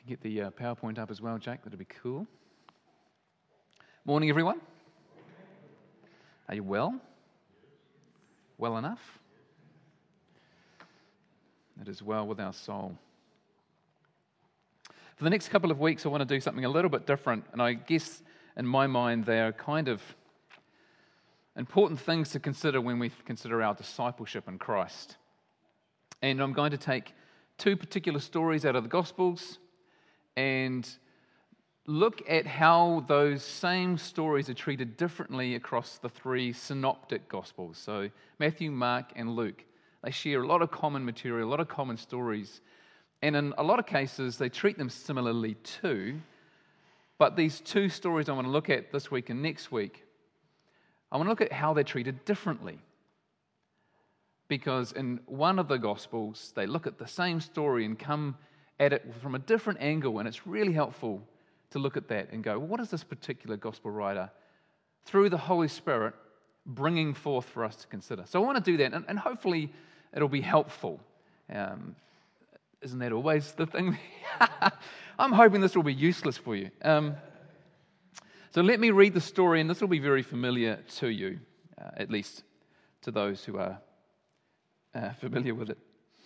Get the PowerPoint up as well, Jake. That'd be cool. Morning, everyone. Are you well? Well enough? It is well with our soul. For the next couple of weeks, I want to do something a little bit different, and I guess in my mind they are kind of important things to consider when we consider our discipleship in Christ. And I'm going to take two particular stories out of the Gospels and look at how those same stories are treated differently across the three synoptic Gospels. So Matthew, Mark, and Luke. They share a lot of common material, a lot of common stories. And in a lot of cases, they treat them similarly too. But these two stories I want to look at this week and next week, I want to look at how they're treated differently. Because in one of the Gospels, they look at the same story and come at it from a different angle, and it's really helpful to look at that and go, well, what is this particular Gospel writer, through the Holy Spirit, bringing forth for us to consider? So I want to do that, and hopefully it'll be helpful. Isn't that always the thing? I'm hoping this will be useless for you. So let me read the story, and this will be very familiar to you, at least to those who are familiar with it.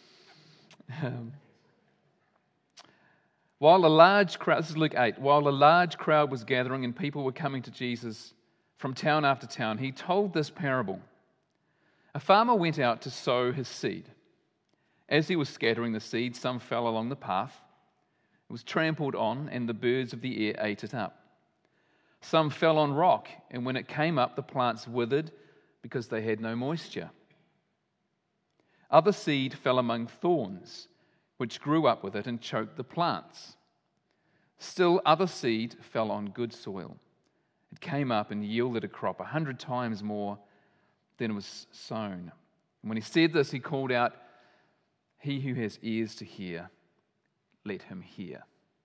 While a large crowd, this is Luke 8, while a large crowd was gathering and people were coming to Jesus from town after town, he told this parable. A farmer went out to sow his seed. As he was scattering the seed, some fell along the path. It was trampled on, and the birds of the air ate it up. Some fell on rock, and when it came up, the plants withered because they had no moisture. Other seed fell among thorns, which grew up with it and choked the plants. Still other seed fell on good soil. It came up and yielded a crop 100 times more than was sown. And when he said this, he called out, "He who has ears to hear, let him hear."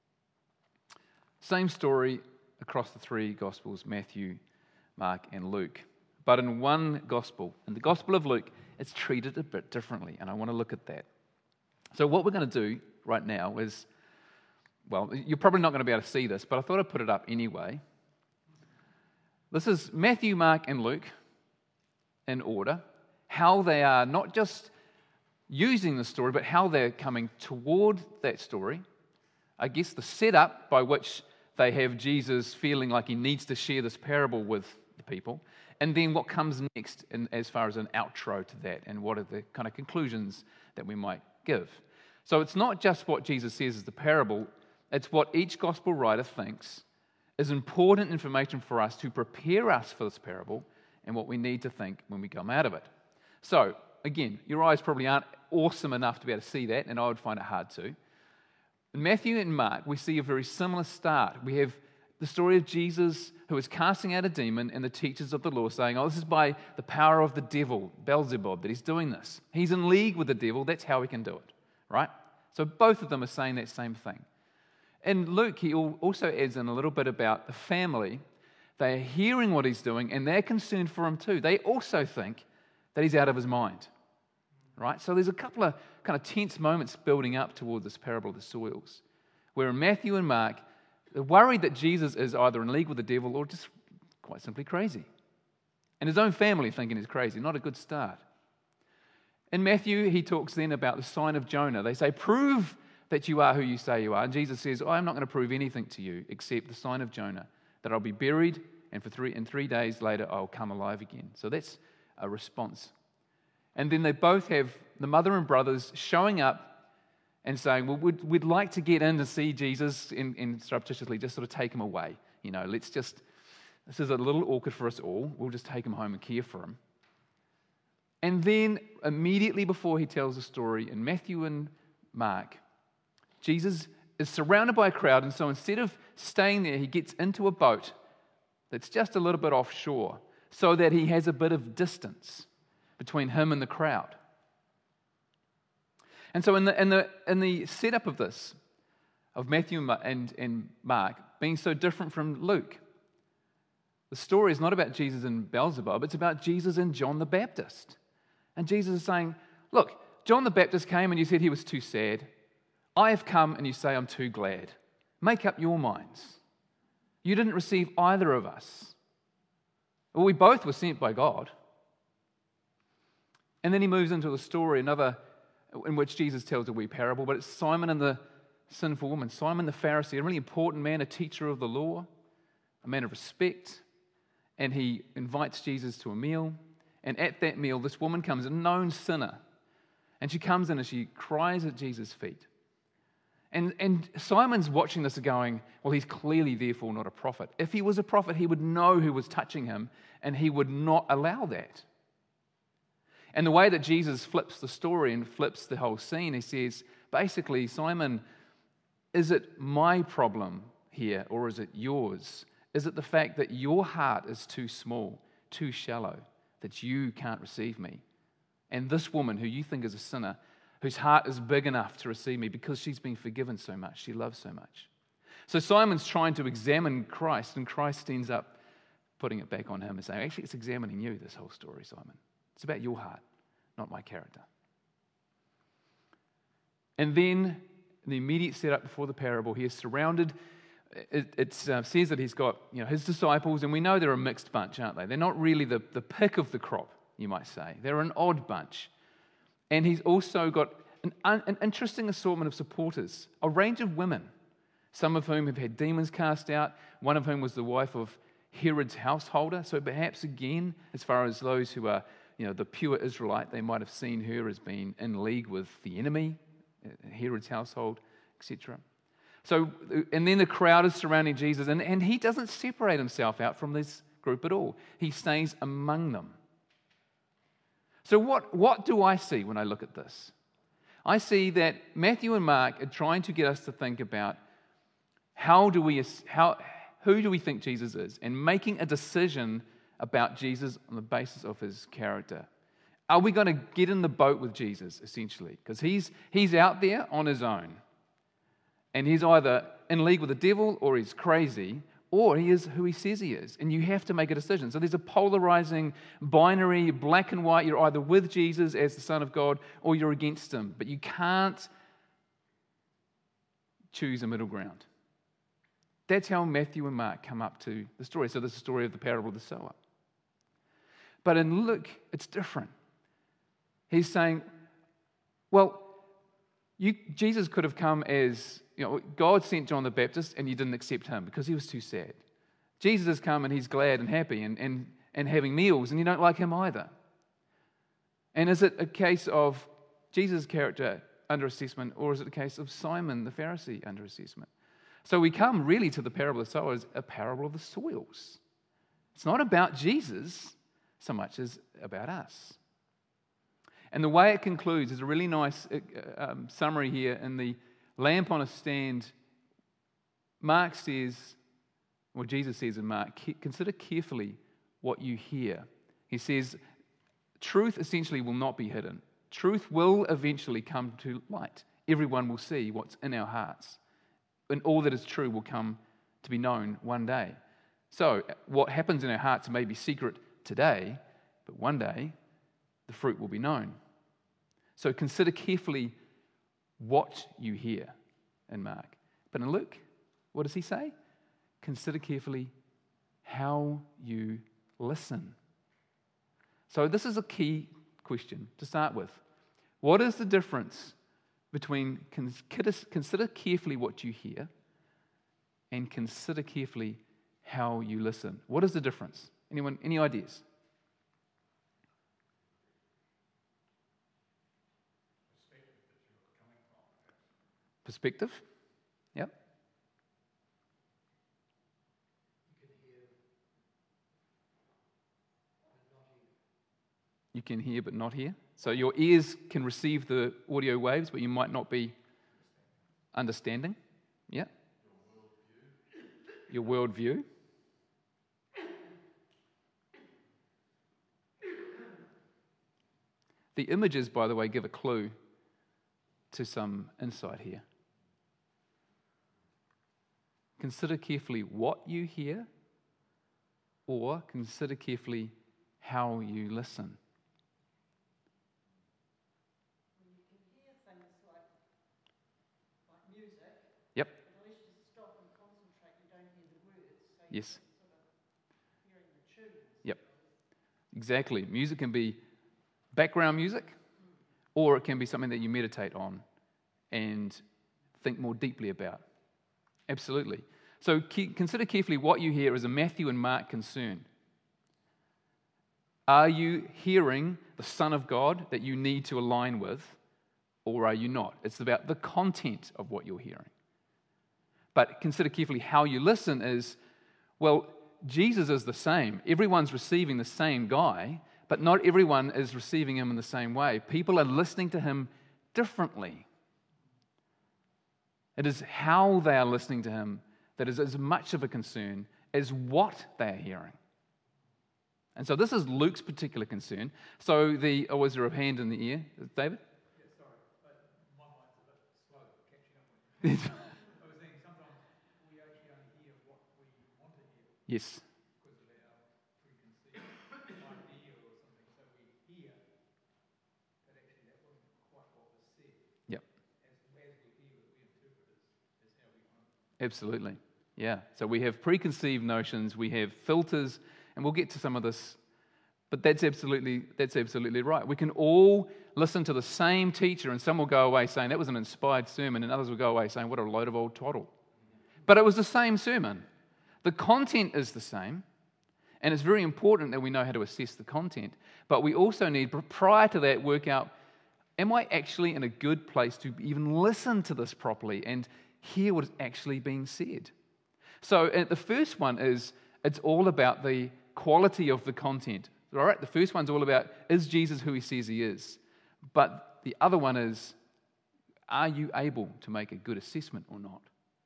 Same story across the three Gospels, Matthew, Mark, and Luke. But in one Gospel, in the Gospel of Luke, it's treated a bit differently, and I want to look at that. So what we're going to do right now is, well, you're probably not going to be able to see this, but I thought I'd put it up anyway. This is Matthew, Mark, and Luke in order, how they are not just using the story, but how they're coming toward that story. I guess the setup by which they have Jesus feeling like he needs to share this parable with the people, and then what comes next as far as an outro to that, and what are the kind of conclusions that we might give. So it's not just what Jesus says is the parable, it's what each gospel writer thinks is important information for us to prepare us for this parable and what we need to think when we come out of it. So, again, your eyes probably aren't awesome enough to be able to see that, and I would find it hard to. In Matthew and Mark, we see a very similar start. We have the story of Jesus who is casting out a demon, and the teachers of the law saying, oh, this is by the power of the devil, Beelzebub, that he's doing this. He's in league with the devil, that's how he can do it, right? So both of them are saying that same thing. In Luke, he also adds in a little bit about the family. They are hearing what he's doing, and they're concerned for him too. They also think that he's out of his mind, right? So there's a couple of kind of tense moments building up toward this parable of the soils, where in Matthew and Mark, they're worried that Jesus is either in league with the devil or just quite simply crazy. And his own family thinking he's crazy, not a good start. In Matthew, he talks then about the sign of Jonah. They say, prove that you are who you say you are. And Jesus says, I'm not going to prove anything to you except the sign of Jonah, that I'll be buried and in 3 days later I'll come alive again. So that's a response. And then they both have the mother and brothers showing up and saying, well, we'd like to get in to see Jesus and surreptitiously just sort of take him away. You know, this is a little awkward for us all. We'll just take him home and care for him. And then immediately before he tells the story in Matthew and Mark, Jesus is surrounded by a crowd, and so instead of staying there, he gets into a boat that's just a little bit offshore so that he has a bit of distance between him and the crowd. And so in the setup of this, of Matthew and Mark being so different from Luke, the story is not about Jesus and Beelzebub, it's about Jesus and John the Baptist. And Jesus is saying, look, John the Baptist came and you said he was too sad. I have come and you say I'm too glad. Make up your minds. You didn't receive either of us. Well, we both were sent by God. And then he moves into a story, another in which Jesus tells a wee parable, but it's Simon and the sinful woman. Simon the Pharisee, a really important man, a teacher of the law, a man of respect, and he invites Jesus to a meal. And at that meal, this woman comes, a known sinner, and she comes in and she cries at Jesus' feet. And Simon's watching this and going, well, he's clearly therefore not a prophet. If he was a prophet, he would know who was touching him, and he would not allow that. And the way that Jesus flips the story and flips the whole scene, he says, basically, Simon, is it my problem here, or is it yours? Is it the fact that your heart is too small, too shallow, that you can't receive me? And this woman, who you think is a sinner, whose heart is big enough to receive me because she's been forgiven so much, she loves so much. So Simon's trying to examine Christ, and Christ ends up putting it back on him and saying, actually, it's examining you, this whole story, Simon. It's about your heart, not my character. And then the immediate setup before the parable, he is surrounded. It says that he's got his disciples, and we know they're a mixed bunch, aren't they? They're not really the pick of the crop, you might say. They're an odd bunch. And he's also got an interesting assortment of supporters, a range of women, some of whom have had demons cast out, one of whom was the wife of Herod's householder. So perhaps again, as far as those who are the pure Israelite, they might have seen her as being in league with the enemy, Herod's household, etc. So, and then the crowd is surrounding Jesus, and he doesn't separate himself out from this group at all. He stays among them. So what do I see when I look at this? I see that Matthew and Mark are trying to get us to think about who do we think Jesus is, and making a decision about Jesus on the basis of his character. Are we going to get in the boat with Jesus, essentially? Because he's out there on his own. And he's either in league with the devil, or he's crazy, or he is who he says he is. And you have to make a decision. So there's a polarizing, binary, black and white. You're either with Jesus as the Son of God, or you're against him. But you can't choose a middle ground. That's how Matthew and Mark come up to the story. So this is the story of the parable of the sower. But in Luke, it's different. He's saying, well, Jesus could have come as, God sent John the Baptist and you didn't accept him because he was too sad. Jesus has come and he's glad and happy and having meals, and you don't like him either. And is it a case of Jesus' character under assessment, or is it a case of Simon the Pharisee under assessment? So we come really to the parable of the sower as a parable of the soils. It's not about Jesus so much as about us. And the way it concludes is a really nice summary here in the lamp on a stand. Mark says, or Jesus says in Mark, consider carefully what you hear. He says, truth essentially will not be hidden. Truth will eventually come to light. Everyone will see what's in our hearts. And all that is true will come to be known one day. So what happens in our hearts may be secret today, but one day the fruit will be known. So consider carefully what you hear in Mark. But in Luke, what does he say? Consider carefully how you listen. So this is a key question to start with. What is the difference between consider carefully what you hear and consider carefully how you listen? What is the difference? Anyone, any ideas? Perspective? Yep. You can hear but not hear. So your ears can receive the audio waves, but you might not be understanding. Yeah. Your worldview. The images, by the way, give a clue to some insight here. Consider carefully what you hear, or consider carefully how you listen. You can hear things like music. Yep. Unless you stop Yes. Yep. Exactly. Music can be background music, or it can be something that you meditate on and think more deeply about. Absolutely. So consider carefully what you hear as a Matthew and Mark concern. Are you hearing the Son of God that you need to align with, or are you not? It's about the content of what you're hearing. But consider carefully how you listen is, well, Jesus is the same. Everyone's receiving the same guy, but not everyone is receiving him in the same way. People are listening to him differently. It is how they are listening to him that is as much of a concern as what they are hearing. And so this is Luke's particular concern. So was there a hand in the ear? David? Yeah, sorry, but my mind's a bit slow catching up with you. I was saying sometimes we actually only hear what we want to hear. Yes. Because of our preconceived idea or something. So we hear, but actually that wasn't quite what was said. Yep. As we hear it, we interpret it as how we want it. Absolutely. Yeah. So we have preconceived notions, we have filters, and we'll get to some of this, but that's absolutely right. We can all listen to the same teacher, and some will go away saying that was an inspired sermon, and others will go away saying what a load of old twaddle. But it was the same sermon. The content is the same, and it's very important that we know how to assess the content. But we also need, prior to that, work out, am I actually in a good place to even listen to this properly and hear what is actually being said? So the first one is, it's all about the quality of the content. All right, the first one's all about, is Jesus who he says he is? But the other one is, are you able to make a good assessment or not?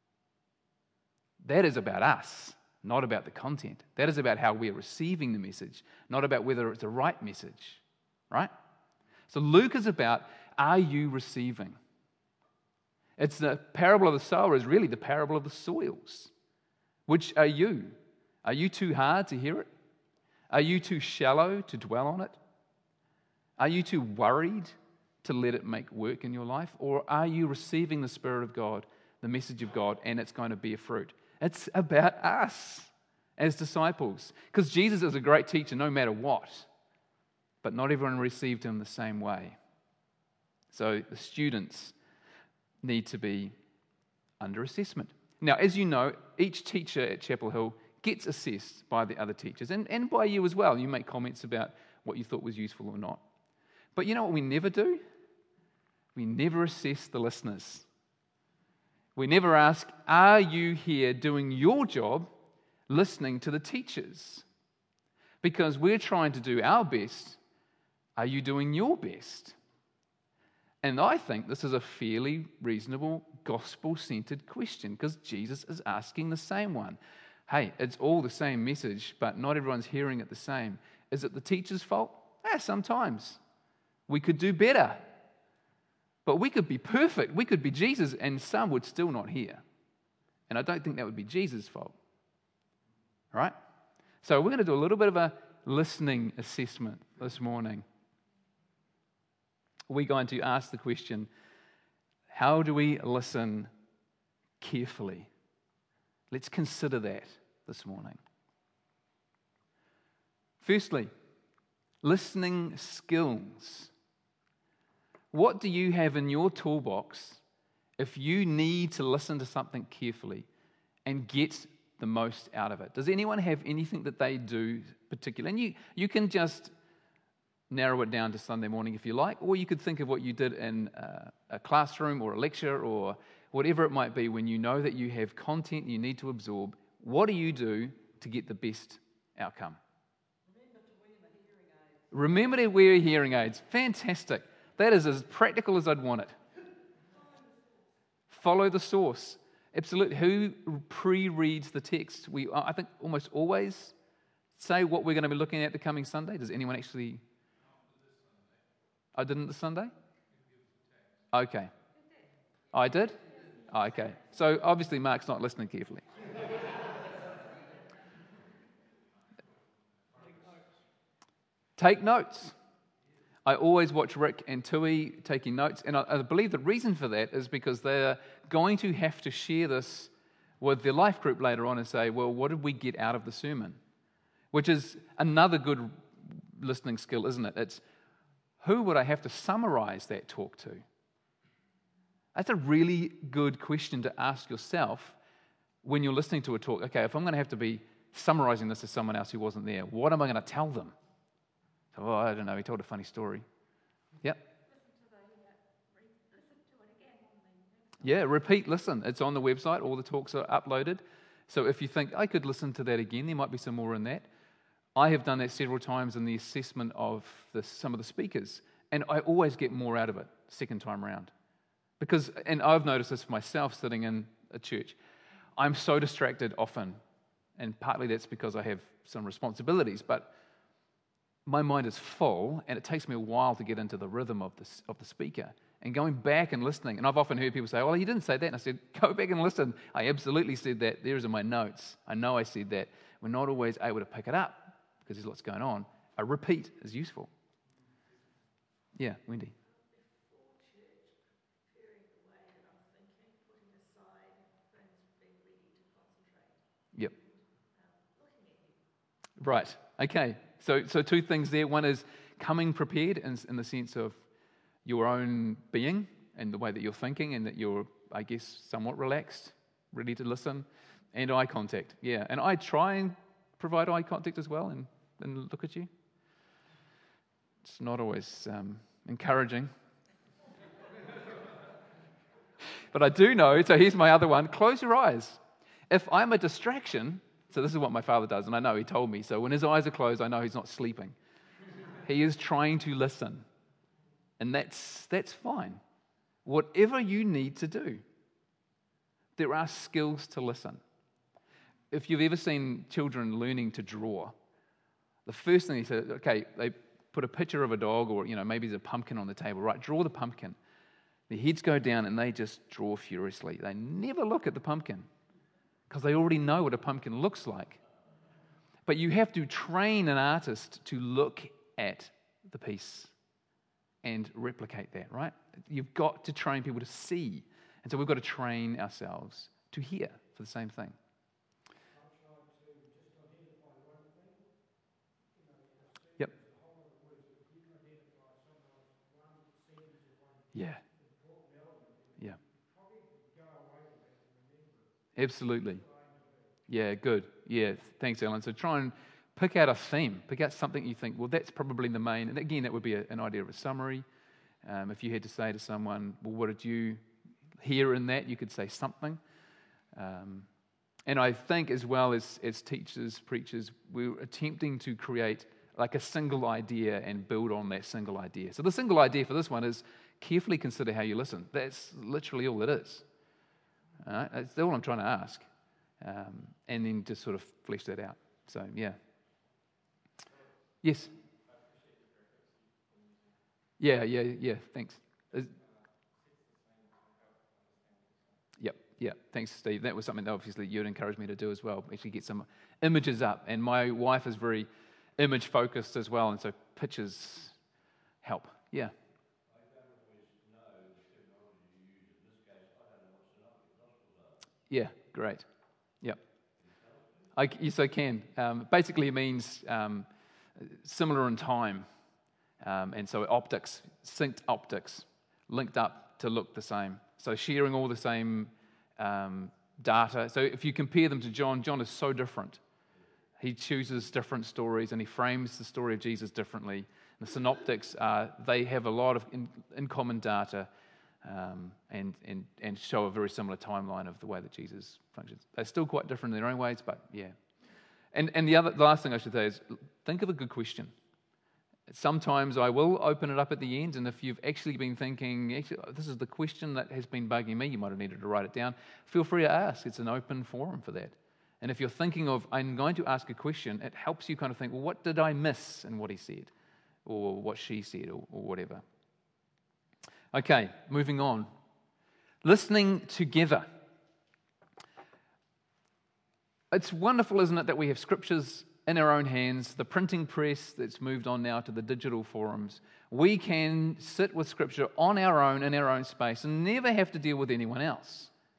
That is about us, not about the content. That is about how we're receiving the message, not about whether it's the right message, right? So Luke is about, are you receiving? It's the parable of the sower is really the parable of the soils. Which are you? Are you too hard to hear it? Are you too shallow to dwell on it? Are you too worried to let it make work in your life? Or are you receiving the Spirit of God, the message of God, and it's going to bear fruit? It's about us as disciples. Because Jesus is a great teacher no matter what. But not everyone received him the same way. So the students need to be under assessment. Now, as you know, each teacher at Chapel Hill gets assessed by the other teachers and by you as well. You make comments about what you thought was useful or not. But you know what we never do? We never assess the listeners. We never ask, are you here doing your job listening to the teachers? Because we're trying to do our best. Are you doing your best? And I think this is a fairly reasonable, gospel-centered question because Jesus is asking the same one. Hey, it's all the same message, but not everyone's hearing it the same. Is it the teacher's fault? Sometimes. We could do better. But we could be perfect. We could be Jesus, and some would still not hear. And I don't think that would be Jesus' fault. All right? So we're going to do a little bit of a listening assessment this morning. We're going to ask the question, how do we listen carefully? Let's consider that this morning. Firstly, listening skills. What do you have in your toolbox if you need to listen to something carefully and get the most out of it? Does anyone have anything that they do particularly? And you can just narrow it down to Sunday morning if you like, or you could think of what you did in a classroom or a lecture or whatever it might be when you know that you have content you need to absorb. What do you do to get the best outcome? Remember to wear hearing aids. Fantastic. That is as practical as I'd want it. Follow the source. Absolutely. Who pre-reads the text? I think almost always say what we're going to be looking at the coming Sunday. Does anyone actually? I didn't this Sunday? Okay. I did? Oh, okay. So obviously Mark's not listening carefully. Take notes. I always watch Rick and Tui taking notes, and I believe the reason for that is because they're going to have to share this with the life group later on and say, well, what did we get out of the sermon? Which is another good listening skill, isn't it? It's who would I have to summarize that talk to? That's a really good question to ask yourself when you're listening to a talk. Okay, if I'm going to have to be summarizing this to someone else who wasn't there, what am I going to tell them? So, oh, I don't know, he told a funny story. Yep. Yeah, repeat, listen. It's on the website. All the talks are uploaded. So if you think, I could listen to that again, there might be some more in that. I have done that several times in the assessment of some of the speakers, and I always get more out of it second time round. Because, and I've noticed this for myself sitting in a church, I'm so distracted often, and partly that's because I have some responsibilities, but my mind is full, and it takes me a while to get into the rhythm of the speaker. And going back and listening, and I've often heard people say, well, you didn't say that. And I said, go back and listen. I absolutely said that. There's in my notes. I know I said that. We're not always able to pick it up because there's lots going on. A repeat is useful. Yeah, Wendy. Yep. Right. Okay. So two things there. One is coming prepared in the sense of your own being and the way that you're thinking and that you're, I guess, somewhat relaxed, ready to listen, and eye contact. Yeah. And I try and provide eye contact as well and look at you. It's not always encouraging. But I do know, so here's my other one, close your eyes. If I'm a distraction, so this is what my father does, and I know he told me, so when his eyes are closed, I know he's not sleeping. He is trying to listen, and that's fine. Whatever you need to do, there are skills to listen. If you've ever seen children learning to draw, the first thing he said, okay, they put a picture of a dog or, maybe there's a pumpkin on the table, right? Draw the pumpkin. Their heads go down and they just draw furiously. They never look at the pumpkin because they already know what a pumpkin looks like. But you have to train an artist to look at the piece and replicate that, right? You've got to train people to see. And so we've got to train ourselves to hear for the same thing. Yep. Yeah. Yeah. Absolutely. Yeah, good. Yeah, thanks, Alan. So try and pick out a theme. Pick out something you think, well, that's probably the main. And again, that would be an idea of a summary. If you had to say to someone, well, what did you hear in that? You could say something. And I think as well as teachers, preachers, we're attempting to create like a single idea and build on that single idea. So the single idea for this one is carefully consider how you listen. That's literally all it is. That's all I'm trying to ask. And then just sort of flesh that out. So, yeah. Yes? Yeah, thanks. Yep, thanks, Steve. That was something that obviously you'd encourage me to do as well, actually get some images up. And my wife is very image-focused as well, and so pictures help. Yeah. Yeah, great. Yep. Yes, I can. Basically, it means similar in time. And so optics, synced optics, linked up to look the same. So sharing all the same data. So if you compare them to John is so different. He chooses different stories and he frames the story of Jesus differently. The synoptics, they have a lot of in common data and show a very similar timeline of the way that Jesus functions. They're still quite different in their own ways, but yeah. And the last thing I should say is think of a good question. Sometimes I will open it up at the end, and if you've actually been thinking, this is the question that has been bugging me, you might have needed to write it down, feel free to ask. It's an open forum for that. And if you're thinking of, I'm going to ask a question, it helps you kind of think, well, what did I miss in what he said, or what she said, or whatever. Okay, moving on. Listening together. It's wonderful, isn't it, that we have scriptures in our own hands, the printing press that's moved on now to the digital forums. We can sit with Scripture on our own, in our own space, and never have to deal with anyone else.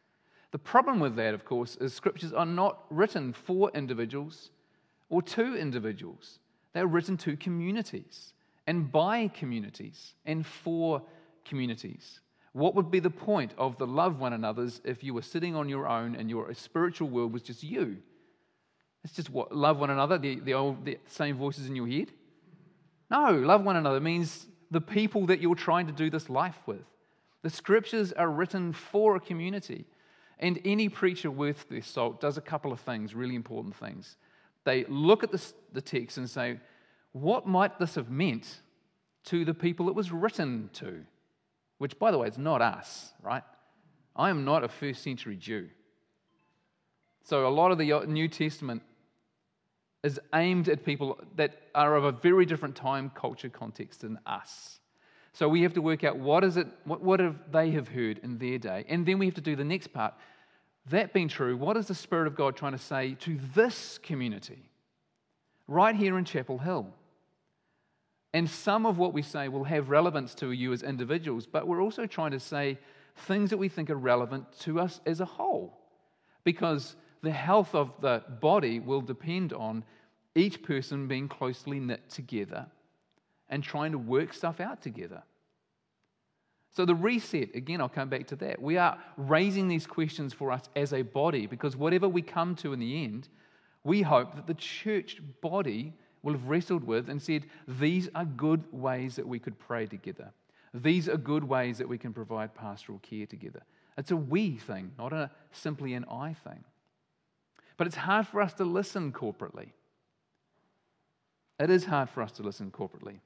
The problem with that, of course, is scriptures are not written for individuals or to individuals. They're written to communities and by communities and for communities. What would be the point of the love one another's if you were sitting on your own and your spiritual world was just you? It's just what? Love one another, the same voices in your head? No, love one another means the people that you're trying to do this life with. The scriptures are written for a community. And any preacher worth their salt does a couple of things, really important things. They look at the text and say, what might this have meant to the people it was written to? Which, by the way, is not us, right? I am not a first century Jew. So a lot of the New Testament is aimed at people that are of a very different time, culture, context than us. So we have to work out what have they have heard in their day. And then we have to do the next part. That being true, what is the Spirit of God trying to say to this community right here in Chapel Hill? And some of what we say will have relevance to you as individuals, but we're also trying to say things that we think are relevant to us as a whole. Because the health of the body will depend on each person being closely knit together and trying to work stuff out together. So the reset, again, I'll come back to that. We are raising these questions for us as a body because whatever we come to in the end, we hope that the church body will have wrestled with and said, these are good ways that we could pray together. These are good ways that we can provide pastoral care together. It's a we thing, not simply an I thing. But it's hard for us to listen corporately. It is hard for us to listen corporately.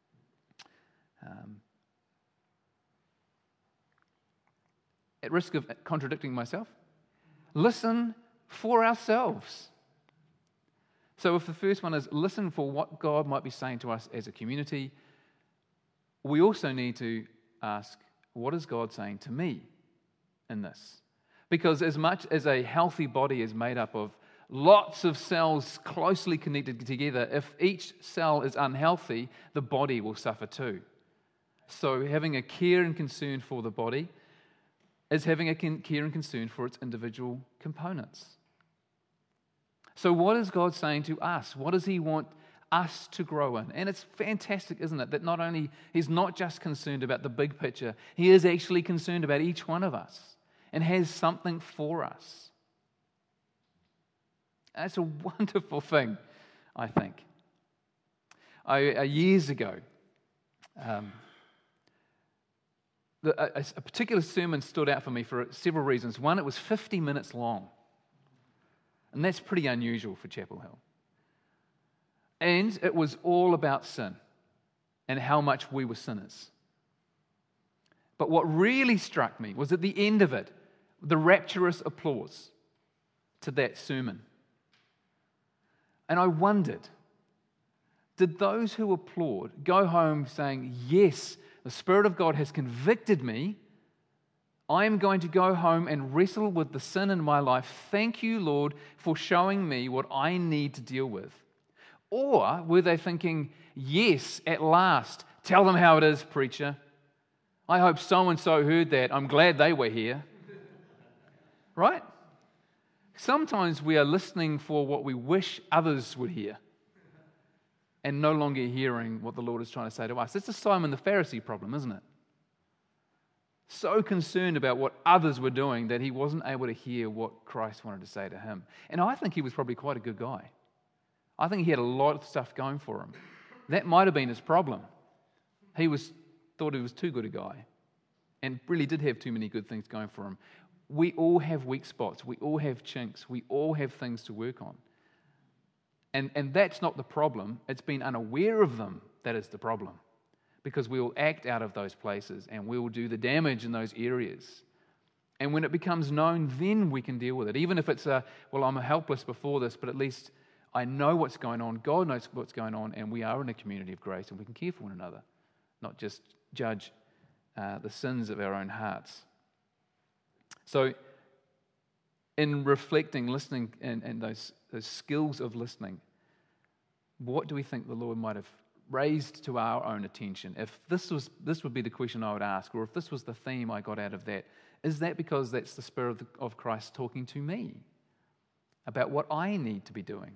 At risk of contradicting myself, listen for ourselves. So if the first one is listen for what God might be saying to us as a community, we also need to ask, what is God saying to me in this? Because as much as a healthy body is made up of lots of cells closely connected together, if each cell is unhealthy, the body will suffer too. So having a care and concern for the body is having a care and concern for its individual components. So what is God saying to us? What does He want us to grow in? And it's fantastic, isn't it, that not only He's not just concerned about the big picture, He is actually concerned about each one of us and has something for us. That's a wonderful thing, I think. Years ago, a particular sermon stood out for me for several reasons. One, it was 50 minutes long. And that's pretty unusual for Chapel Hill. And it was all about sin and how much we were sinners. But what really struck me was at the end of it, the rapturous applause to that sermon. And I wondered, did those who applaud go home saying, yes, the Spirit of God has convicted me. I am going to go home and wrestle with the sin in my life. Thank you, Lord, for showing me what I need to deal with. Or were they thinking, yes, at last, tell them how it is, preacher. I hope so-and-so heard that. I'm glad they were here. Right? Sometimes we are listening for what we wish others would hear and no longer hearing what the Lord is trying to say to us. It's a Simon the Pharisee problem, isn't it? So concerned about what others were doing that he wasn't able to hear what Christ wanted to say to him. And I think he was probably quite a good guy. I think he had a lot of stuff going for him. That might have been his problem. He thought he was too good a guy and really did have too many good things going for him. We all have weak spots. We all have chinks. We all have things to work on. And that's not the problem. It's being unaware of them that is the problem. Because we will act out of those places and we will do the damage in those areas. And when it becomes known, then we can deal with it. Even if it's I'm helpless before this, but at least I know what's going on. God knows what's going on, and we are in a community of grace and we can care for one another, not just judge the sins of our own hearts. So, in reflecting, listening, and those skills of listening, what do we think the Lord might have raised to our own attention? If this would be the question I would ask, or if this was the theme I got out of that Is that because that's the Spirit of Christ talking to me about what I need to be doing?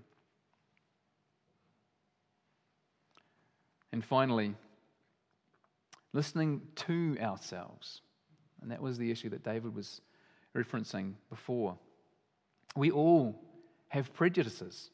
And finally, listening to ourselves. And that was the issue that David was referencing before. We all have prejudices.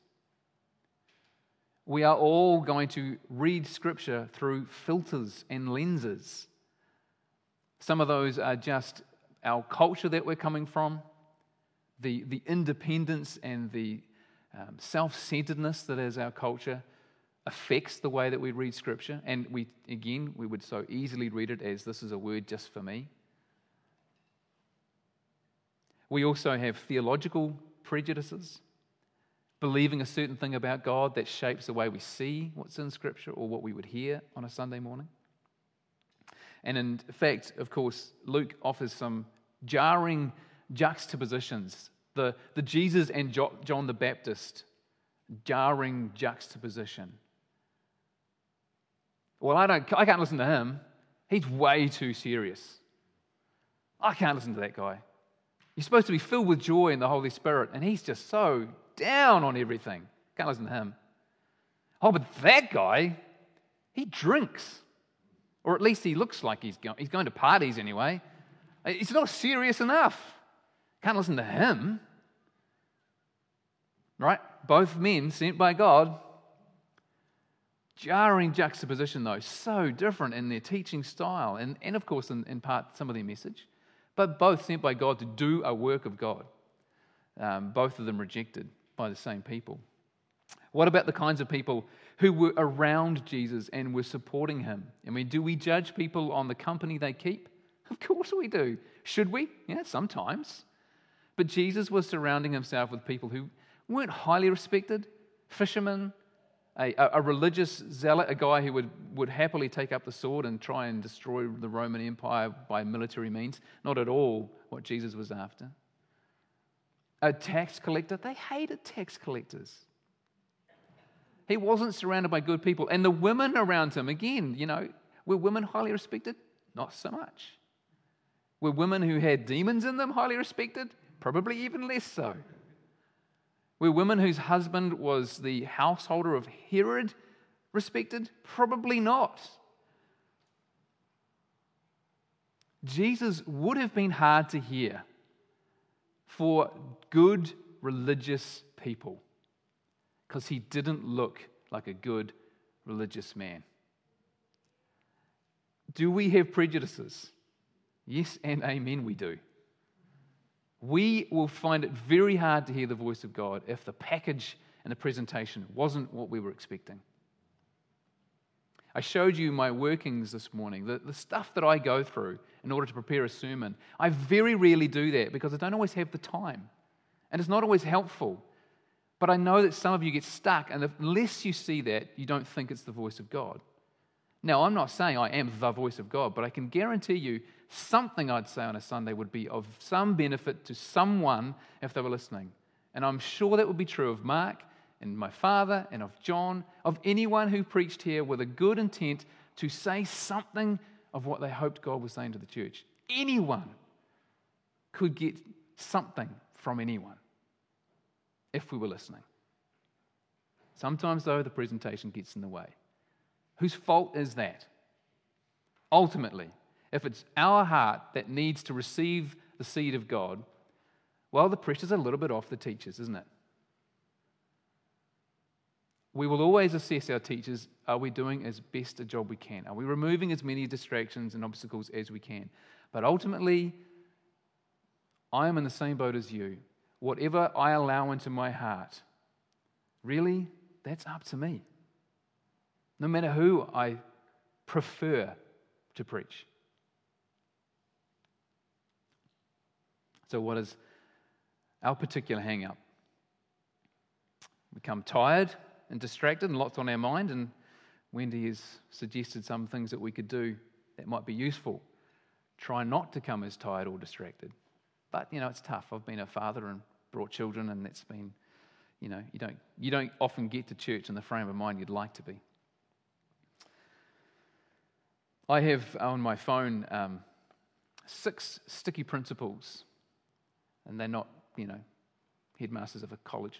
We are all going to read Scripture through filters and lenses. Some of those are just our culture that we're coming from, the independence and the self-centeredness that is our culture affects the way that we read Scripture. And we would so easily read it as this is a word just for me. We also have theological prejudices, believing a certain thing about God that shapes the way we see what's in Scripture or what we would hear on a Sunday morning. And in fact, of course, Luke offers some jarring juxtapositions. The Jesus and John the Baptist jarring juxtaposition. Well, I can't listen to him. He's way too serious. I can't listen to that guy. You're supposed to be filled with joy in the Holy Spirit, and he's just so down on everything. Can't listen to him. Oh, but that guy, he drinks. Or at least he looks like he's going to parties anyway. It's not serious enough. Can't listen to him. Right? Both men sent by God. Jarring juxtaposition, though. So different in their teaching style. And of course, in part, some of their message. But both sent by God to do a work of God. Both of them rejected by the same people. What about the kinds of people who were around Jesus and were supporting him? I mean, do we judge people on the company they keep? Of course we do. Should we? Yeah, sometimes. But Jesus was surrounding himself with people who weren't highly respected. Fishermen, a religious zealot, a guy who would happily take up the sword and try and destroy the Roman Empire by military means. Not at all what Jesus was after. A tax collector, they hated tax collectors. He wasn't surrounded by good people. And the women around him, again, were women highly respected? Not so much. Were women who had demons in them highly respected? Probably even less so. Were women whose husband was the householder of Herod respected? Probably not. Jesus would have been hard to hear for good religious people because he didn't look like a good religious man. Do we have prejudices? Yes and amen, we do. We will find it very hard to hear the voice of God if the package and the presentation wasn't what we were expecting. I showed you my workings this morning, the stuff that I go through in order to prepare a sermon. I very rarely do that because I don't always have the time. And it's not always helpful. But I know that some of you get stuck, and unless you see that, you don't think it's the voice of God. Now, I'm not saying I am the voice of God, but I can guarantee you something I'd say on a Sunday would be of some benefit to someone if they were listening. And I'm sure that would be true of Mark and my father and of John, of anyone who preached here with a good intent to say something of what they hoped God was saying to the church. Anyone could get something from anyone if we were listening. Sometimes, though, the presentation gets in the way. Whose fault is that? Ultimately, if it's our heart that needs to receive the seed of God, well, the pressure's a little bit off the teachers, isn't it? We will always assess our teachers. Are we doing as best a job we can? Are we removing as many distractions and obstacles as we can? But ultimately, I am in the same boat as you. Whatever I allow into my heart, really, that's up to me. No matter who I prefer to preach. So what is our particular hang-up? We become tired and distracted and lots on our mind, and Wendy has suggested some things that we could do that might be useful. Try not to come as tired or distracted. But, it's tough. I've been a father and brought children, and that's been, you don't often get to church in the frame of mind you'd like to be. I have on my phone 6 sticky principles, and they're not, headmasters of a college.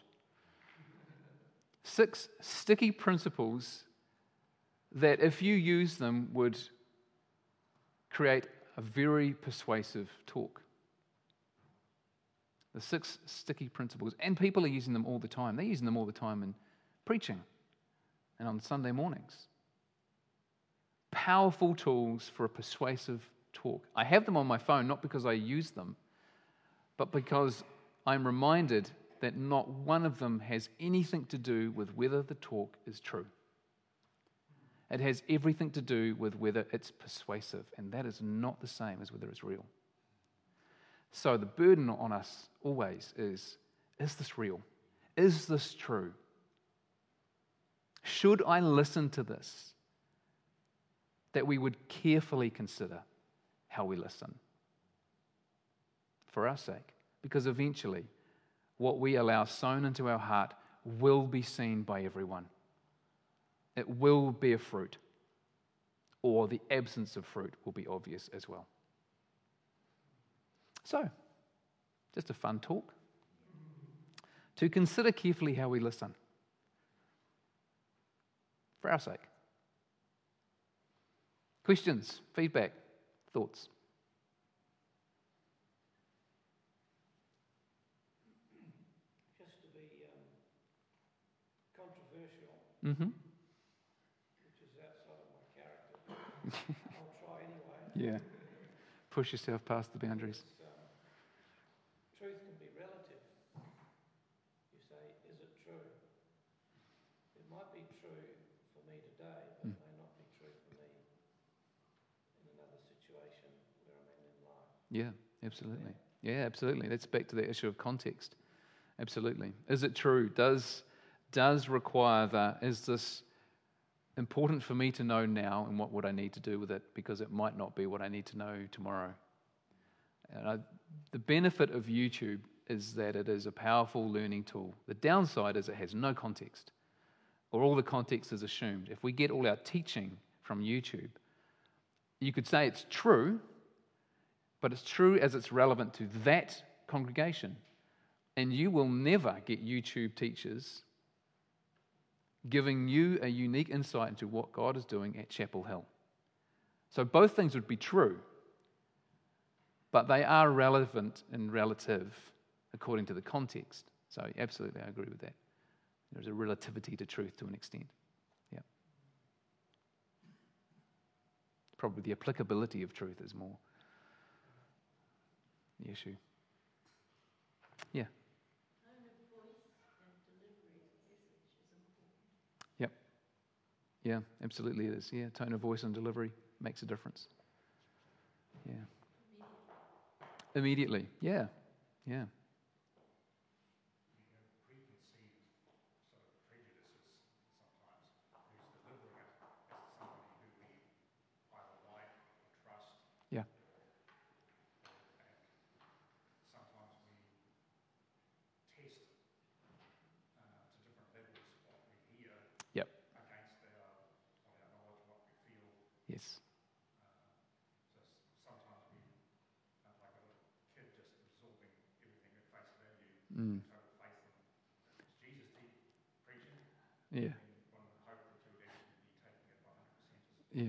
6 sticky principles that, if you use them, would create a very persuasive talk. The 6 sticky principles, and people are using them all the time. They're using them all the time in preaching and on Sunday mornings. Powerful tools for a persuasive talk. I have them on my phone, not because I use them, but because I'm reminded that not one of them has anything to do with whether the talk is true. It has everything to do with whether it's persuasive, and that is not the same as whether it's real. So the burden on us always is this real? Is this true? Should I listen to this? That we would carefully consider how we listen. For our sake. Because eventually, what we allow sown into our heart will be seen by everyone. It will bear fruit, or the absence of fruit will be obvious as well. So, just a fun talk. To consider carefully how we listen. For our sake. Questions, feedback, thoughts? Just to be controversial, Mm-hmm. which is outside of my character, I'll try anyway. Yeah. Push yourself past the boundaries. Truth can be relative. You say, is it true? It might be true for me today, but it may not be true for me in another situation where I'm in life. Yeah, absolutely. Yeah, absolutely. That's back to the issue of context. Absolutely. Is it true? Does require is this important for me to know now, and what would I need to do with it? Because it might not be what I need to know tomorrow. And the benefit of YouTube is that it is a powerful learning tool. The downside is it has no context, or all the context is assumed. If we get all our teaching from YouTube, you could say it's true, but it's true as it's relevant to that congregation. And you will never get YouTube teachers giving you a unique insight into what God is doing at Chapel Hill. So both things would be true, but they are relevant and relative according to the context. So absolutely, I agree with that. There's a relativity to truth to an extent. Yeah. Probably the applicability of truth is more the issue. Yeah. Yep. Yeah, absolutely it is. Yeah, tone of voice and delivery makes a difference. Yeah. Immediately. Yeah. Yeah. Yeah. Yep. Yes. Mm. Yeah. Yeah.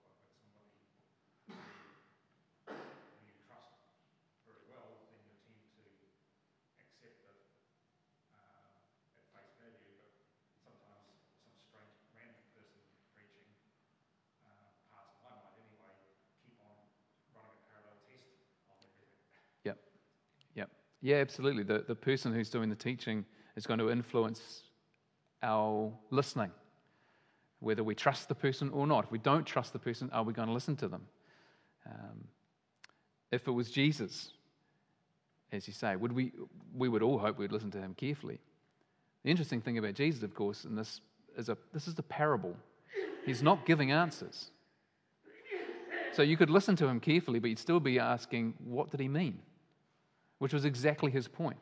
Yep. Yep. Yeah, absolutely. The person who's doing the teaching is going to influence our listening, whether we trust the person or not. If we don't trust the person, are we going to listen to them? If it was Jesus, as you say, we would all hope we'd listen to him carefully. The interesting thing about Jesus, of course, and this is the parable. He's not giving answers. So you could listen to him carefully, but you'd still be asking, what did he mean? Which was exactly his point.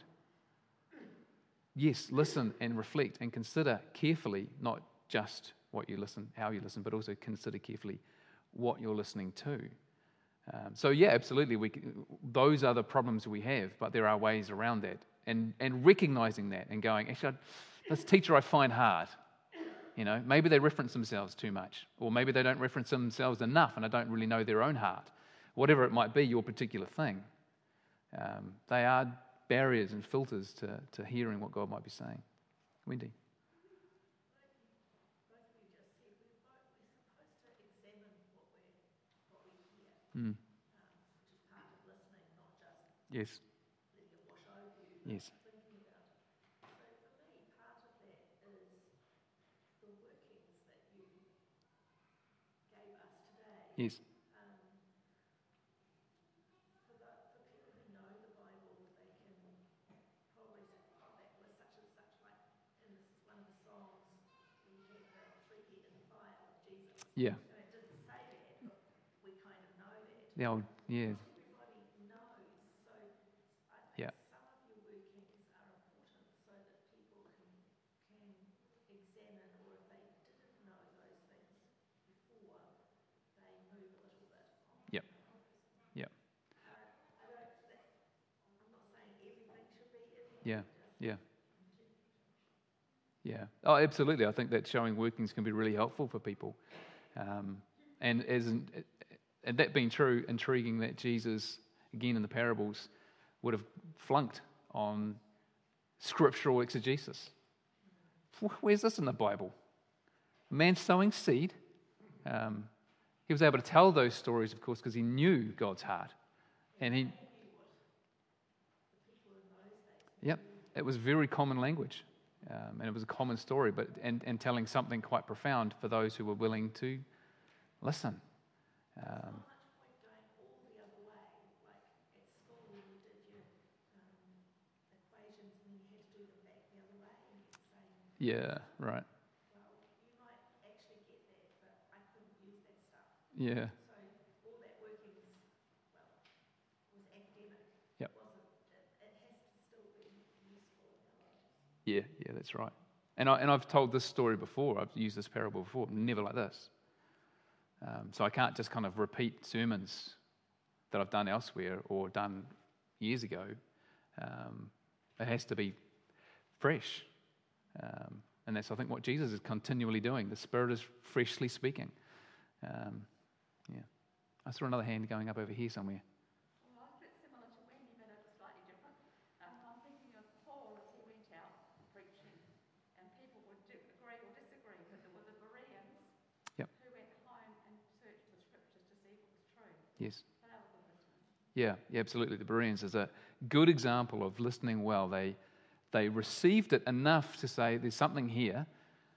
Yes, listen and reflect and consider carefully, not just what you listen, how you listen, but also consider carefully what you're listening to. So yeah, absolutely, those are the problems we have, but there are ways around that. And recognizing that and going, actually, this teacher I find hard. Maybe they reference themselves too much, or maybe they don't reference themselves enough and I don't really know their own heart. Whatever it might be, your particular thing. They are barriers and filters to hearing what God might be saying. Wendy? Mm. Yes. Yes. Yes. Yeah. The old, yeah. Yeah. Yep. Yep. Yeah. Yeah. Yeah. Oh, absolutely. I think that showing workings can be really helpful for people. And that being true, intriguing that Jesus, again in the parables, would have flunked on scriptural exegesis. Where's this in the Bible? A man sowing seed. He was able to tell those stories, of course, because he knew God's heart. And yep, it was very common language. And it was a common story, but and telling something quite profound for those who were willing to listen. Yeah, right. Yeah. Yep. Yeah, that's right. And I've told this story before. I've used this parable before. Never like this. So I can't just kind of repeat sermons that I've done elsewhere or done years ago. It has to be fresh. And that's, I think, what Jesus is continually doing. The Spirit is freshly speaking. Yeah. I saw another hand going up over here somewhere. Well, it's similar to Wendy, but it was slightly different. I'm thinking of Paul as he went out preaching, and people would agree or disagree, but there were the Bereans who went home and searched the scriptures to see if it was true. Yes. So they were good listeners. Yeah, absolutely. The Bereans is a good example of listening well. They received it enough to say, there's something here.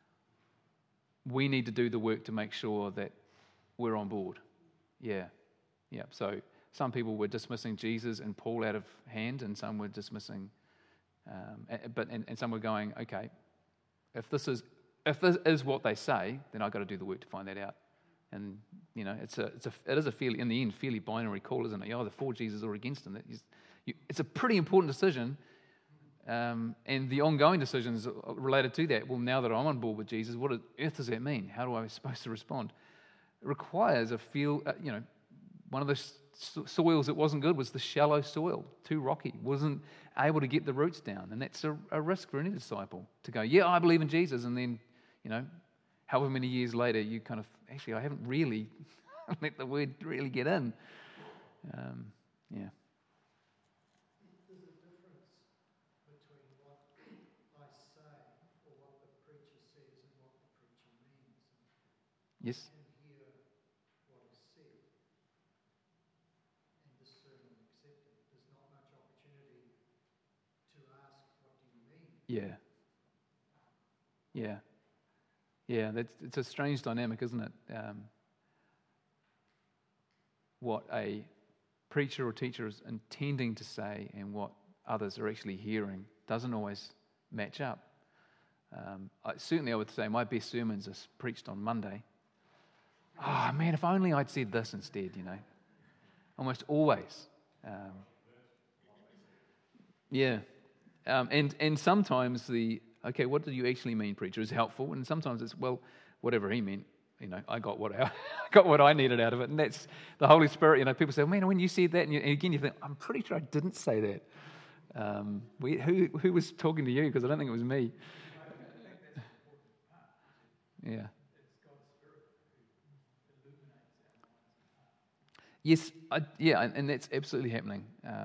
We need to do the work to make sure that we're on board. Yeah. So some people were dismissing Jesus and Paul out of hand, and some were dismissing, and some were going, okay, if this is what they say, then I've got to do the work to find that out. And it is a fairly, in the end, fairly binary call, isn't it? You're either for Jesus or against him. It's a pretty important decision, and the ongoing decisions related to that. Well, now that I'm on board with Jesus, what on earth does that mean? How do I supposed to respond? It requires one of the soils that wasn't good was the shallow soil, too rocky, wasn't able to get the roots down. And that's a risk for any disciple to go, yeah, I believe in Jesus. And then, however many years later, you kind of, actually, I haven't really let the word really get in. Yeah. There's a difference between what I say or what the preacher says and what the preacher means. Yes. I can hear what is said and discern and accept it. There's not much opportunity to ask, what do you mean? Yeah. It's a strange dynamic, isn't it? What a preacher or teacher is intending to say and what others are actually hearing doesn't always match up. I would say my best sermons are preached on Monday. Oh man, if only I'd said this instead, almost always. And sometimes what did you actually mean, preacher, is helpful, and sometimes it's, well, whatever he meant. I got what I got what I needed out of it, and that's the Holy Spirit. People say, "Man, when you said that," and again you think, "I'm pretty sure I didn't say that." Who was talking to you? Because I don't think it was me. Yeah. Yes, and that's absolutely happening.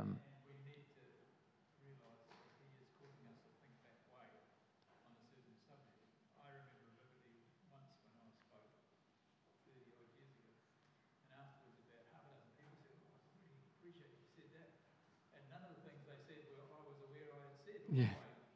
Yeah.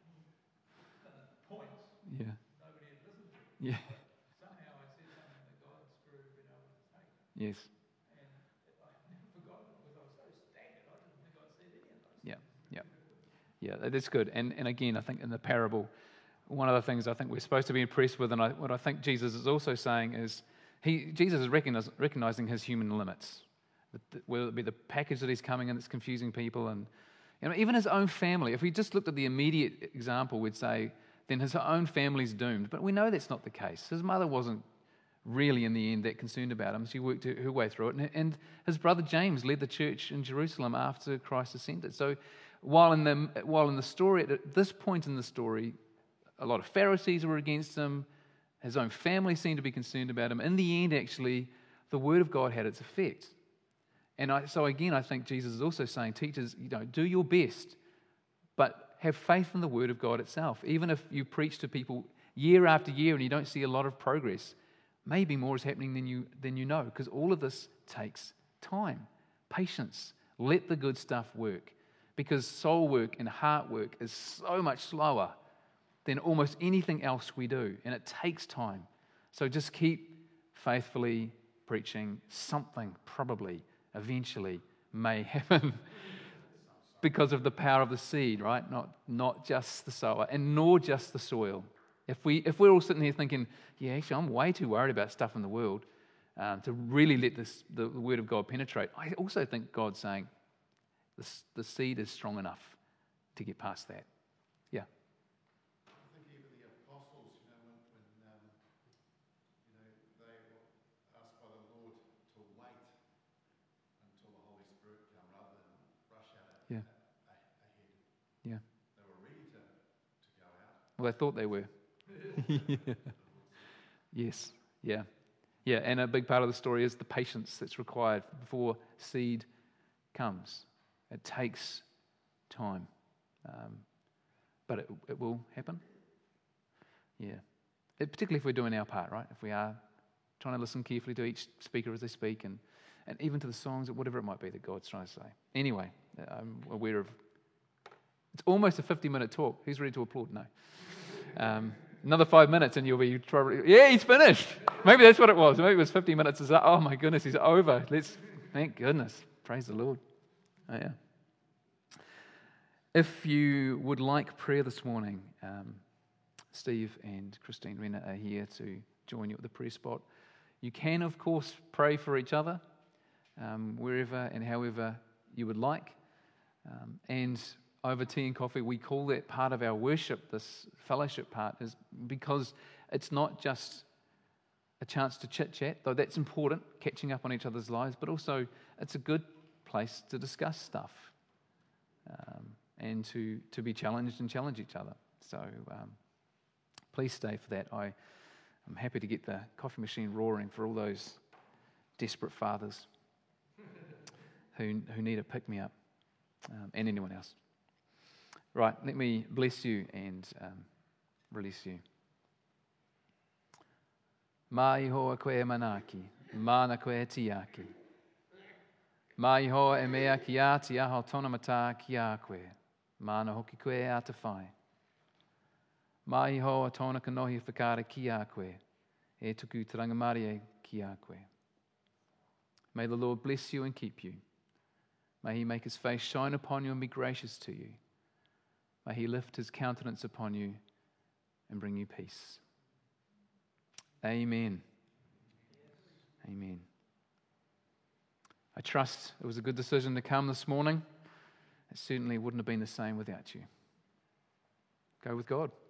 Points Yeah. nobody had listened to. Yeah. Somehow I said something that God's Spirit had been able to take. Yes. And I've never forgotten it because I was so staggered. I didn't think I'd said any of those Yeah. things. Yeah. Yeah. That's good. And again, I think in the parable, one of the things I think we're supposed to be impressed with, and what I think Jesus is also saying is, Jesus is recognizing his human limits. Whether it be the package that he's coming in that's confusing people, and even his own family. If we just looked at the immediate example, we'd say, then his own family's doomed. But we know that's not the case. His mother wasn't really, in the end, that concerned about him. She worked her way through it. And his brother James led the church in Jerusalem after Christ ascended. So while in the story, at this point in the story, a lot of Pharisees were against him, his own family seemed to be concerned about him, in the end, actually, the word of God had its effect. And so again, I think Jesus is also saying, teachers, do your best, but have faith in the word of God itself. Even if you preach to people year after year and you don't see a lot of progress, maybe more is happening than you know, because all of this takes time, patience. Let the good stuff work, because soul work and heart work is so much slower than almost anything else we do, and it takes time. So just keep faithfully preaching. Something probably eventually may happen because of the power of the seed, right? Not just the sower, and nor just the soil. If we're all sitting here thinking, yeah, actually, I'm way too worried about stuff in the world to really let the word of God penetrate, I also think God's saying the seed is strong enough to get past that. Yeah. I think even the apostles, when they were asked by the Lord to wait until the Holy Spirit come rather than rush out ahead. Yeah. They were ready to go out. Well, they thought they were. Yeah. Yes. Yeah. Yeah. And a big part of the story is the patience that's required before seed comes. It takes time. But it will happen. Yeah. Particularly if we're doing our part, right? If we are trying to listen carefully to each speaker as they speak, and even to the songs, or whatever it might be that God's trying to say. Anyway, I'm aware of... It's almost a 50-minute talk. Who's ready to applaud? No. Another 5 minutes and you'll be probably... Yeah, he's finished. Maybe that's what it was. Maybe it was 50 minutes. Oh my goodness, he's over. Thank goodness. Praise the Lord. Oh, yeah. If you would like prayer this morning, Steve and Christine Renner are here to join you at the prayer spot. You can, of course, pray for each other wherever and however you would like. And over tea and coffee, we call that part of our worship, this fellowship part, is because it's not just a chance to chit-chat, though that's important, catching up on each other's lives, but also it's a good place to discuss stuff and to be challenged and challenge each other. So please stay for that. I'm happy to get the coffee machine roaring for all those desperate fathers who need a pick-me-up, and anyone else. Right, let me bless you and release you. Mai hoa koe manaki, mana koe tiaki. Mai hoa e mea ki a ti aho tona mata ki a koe, mana hoki koe a te whai. Mai hoa tona kanohi whakara ki a koe, e tuku tarangamari ki a koe. May the Lord bless you and keep you. May he make his face shine upon you and be gracious to you. May he lift his countenance upon you and bring you peace. Amen. Amen. I trust it was a good decision to come this morning. It certainly wouldn't have been the same without you. Go with God.